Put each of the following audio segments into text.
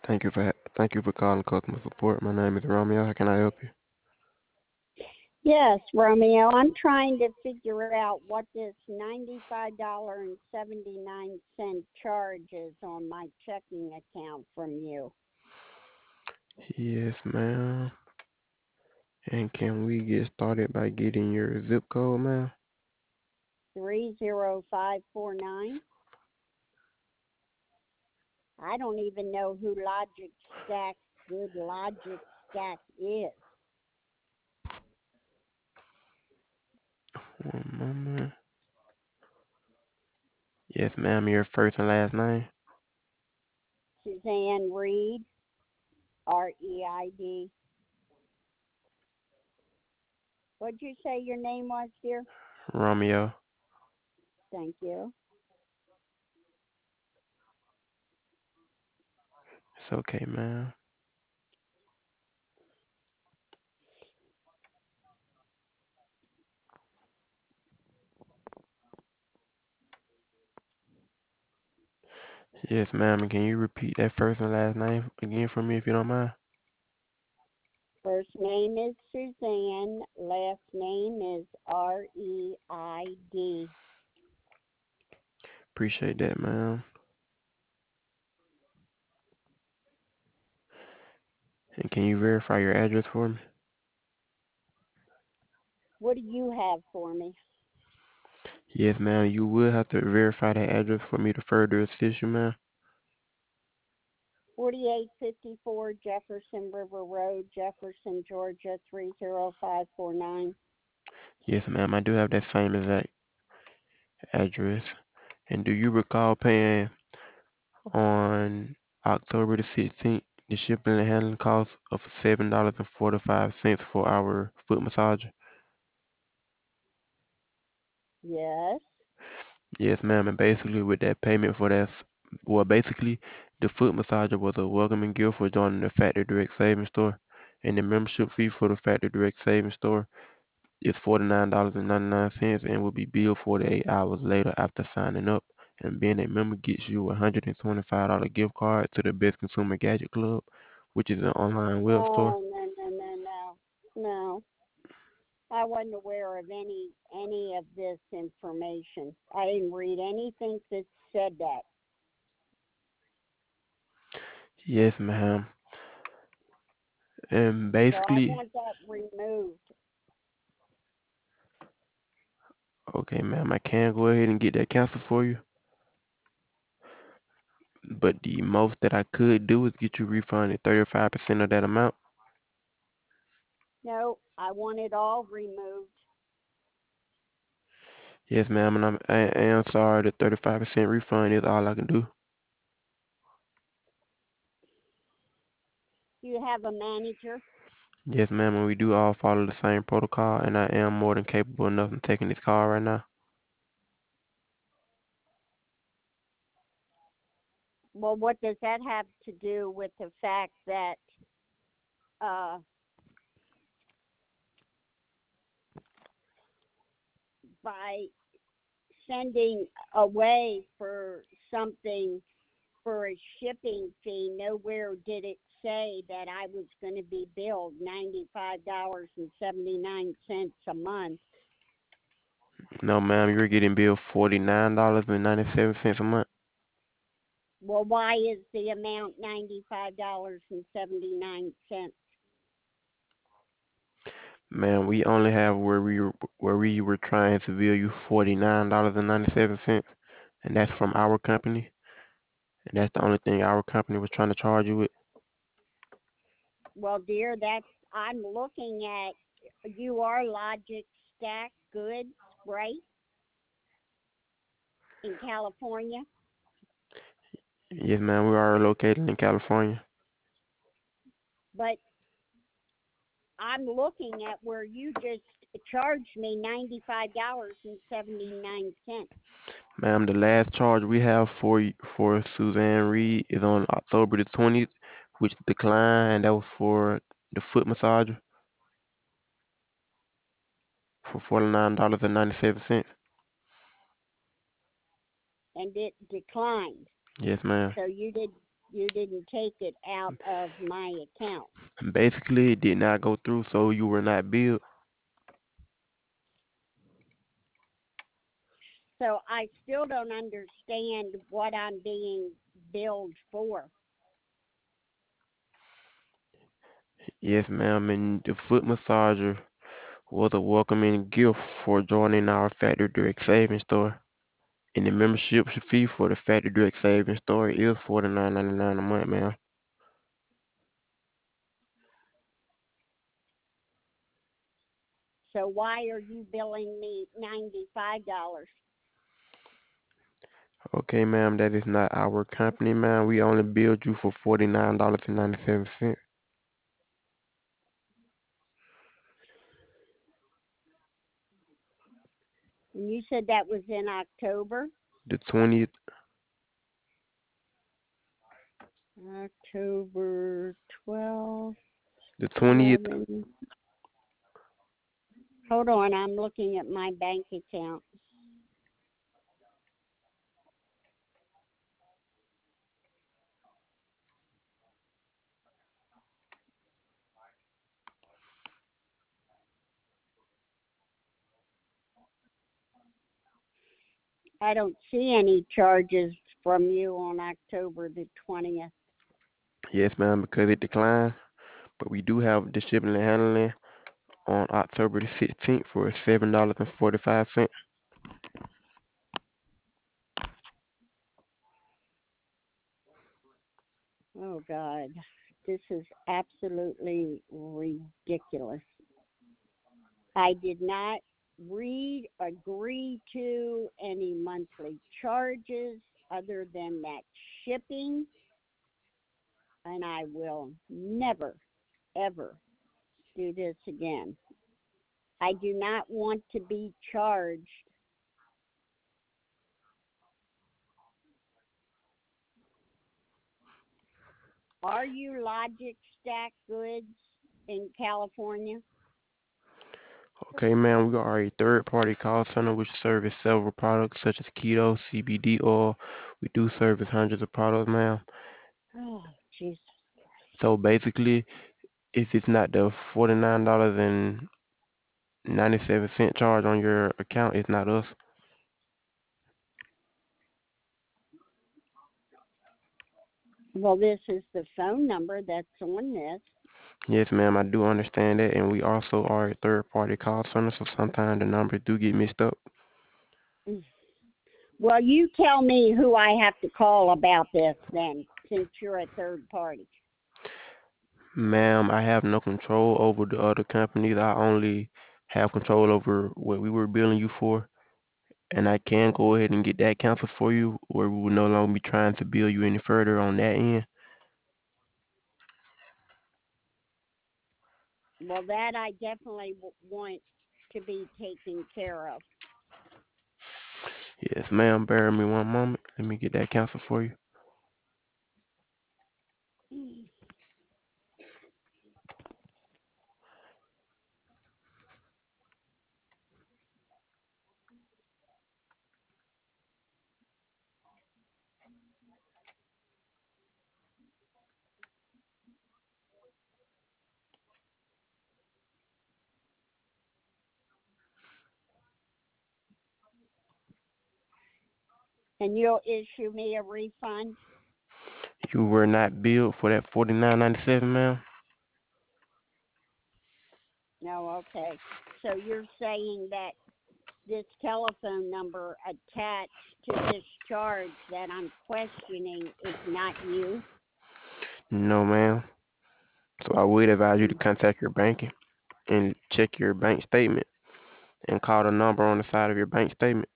Thank you for calling customer support. My name is Romeo. How can I help you? Yes, Romeo, I'm trying to figure out what this $95.79 charge is on my checking account from you. Yes, ma'am. And can we get started by getting your zip code, ma'am? 30549. I don't even know who Logic Stack, good Logic Stack is. One moment. Yes, ma'am. Your first and last name? Suzanne Reed, REID. What'd you say your name was, dear? Romeo. Thank you. It's okay, ma'am. Yes, ma'am. And can you repeat that first and last name again for me if you don't mind? First name is Suzanne. Last name is Reid. Appreciate that, ma'am. And can you verify your address for me? What do you have for me? Yes, ma'am. You will have to verify that address for me to further assist you, ma'am. 4854 Jefferson River Road, Jefferson, Georgia 30549. Yes, ma'am. I do have that same exact address. And do you recall paying on October the 16th the shipping and handling cost of $7.45 for our foot massager? Yes. Yes, ma'am. And basically, with that payment for that, well, basically, the foot massager was a welcoming gift for joining the Factory Direct Savings Store, and the membership fee for the Factory Direct Savings Store is $49.99 and will be billed 48 hours later after signing up. And being a member gets you a $125 gift card to the Best Consumer Gadget Club, which is an online web store. Oh, no, no, no, no. No. I wasn't aware of any of this information. I didn't read anything that said that. Yes, ma'am. And So I basically, want that removed. okay, ma'am, I can go ahead and get that canceled for you. But the most that I could do is get you refunded 35% of that amount. No, I want it all removed. Yes, ma'am, and I am sorry. The 35% refund is all I can do. You have a manager? Yes, ma'am, and we do all follow the same protocol, and I am more than capable enough of taking this call right now. Well, what does that have to do with the fact that uh, by sending away for something for a shipping fee, nowhere did it say that I was going to be billed $95.79 a month. No, ma'am, you're getting billed $49.97 a month. Well, why is the amount $95.79? Ma'am, we only have where we were trying to bill you $49.97, and that's from our company, and that's the only thing our company was trying to charge you with. Well, dear, I'm looking at you are Logic Stack Goods, right? In California, Yes, ma'am, we are located in California. but I'm looking at where you just charged me $95.79. Ma'am, the last charge we have for Suzanne Reed is on October the 20th, which declined, and that was for the foot massager for $49.97. And it declined. Yes, ma'am. So you You didn't take it out of my account. Basically, it did not go through, so you were not billed. So I still don't understand what I'm being billed for. Yes, ma'am, and the foot massager was a welcoming gift for joining our Factory Direct Savings Store. And the membership fee for the Factory Direct Savings Store is $49.99 a month, ma'am. So why are you billing me $95? Okay, ma'am, that is not our company, ma'am. We only billed you for $49.97. And you said that was in October? The 20th, October 12th, the 20th. 11. Hold on, I'm looking at my bank account. I don't see any charges from you on October the 20th. Yes, ma'am, because it declined. But we do have the shipping and handling on October the 16th for $7.45. Oh, God. This is absolutely ridiculous. I did not agree to any monthly charges other than that shipping, and I will never, ever do this again. I do not want to be charged. Are you Logic Stack Goods in California? Okay, ma'am, we are a third-party call center which service several products such as keto, CBD oil. We do service hundreds of products, ma'am. Oh, Jesus. So basically, if it's not the $49.97 charge on your account, it's not us. Well, this is the phone number that's on this. Yes, ma'am, I do understand that, and we also are a third-party call center, so sometimes the numbers do get mixed up. Well, you tell me who I have to call about this then, since you're a third party. Ma'am, I have no control over the other companies. I only have control over what we were billing you for, and I can go ahead and get that canceled for you, or we will no longer be trying to bill you any further on that end. Well, that I definitely want to be taken care of. Yes, ma'am. Bear with me one moment. Let me get that canceled for you. And you'll issue me a refund? You were not billed for that $49.97, ma'am. No, okay. So you're saying that this telephone number attached to this charge that I'm questioning is not you? No, ma'am. So I would advise you to Mm, contact your bank and check your bank statement and call the number on the side of your bank statement.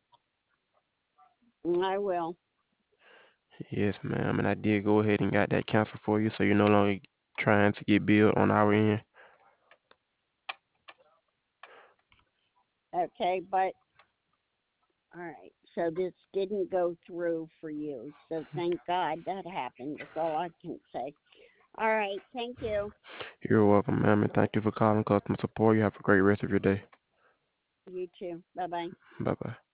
I will. Yes, ma'am. And I did go ahead and got that canceled for you, so you're no longer trying to get billed on our end. Okay, but all right. So this didn't go through for you. So thank God that happened. That's all I can say. All right. Thank you. You're welcome, ma'am, and thank you for calling customer support. You have a great rest of your day. You too. Bye bye. Bye bye.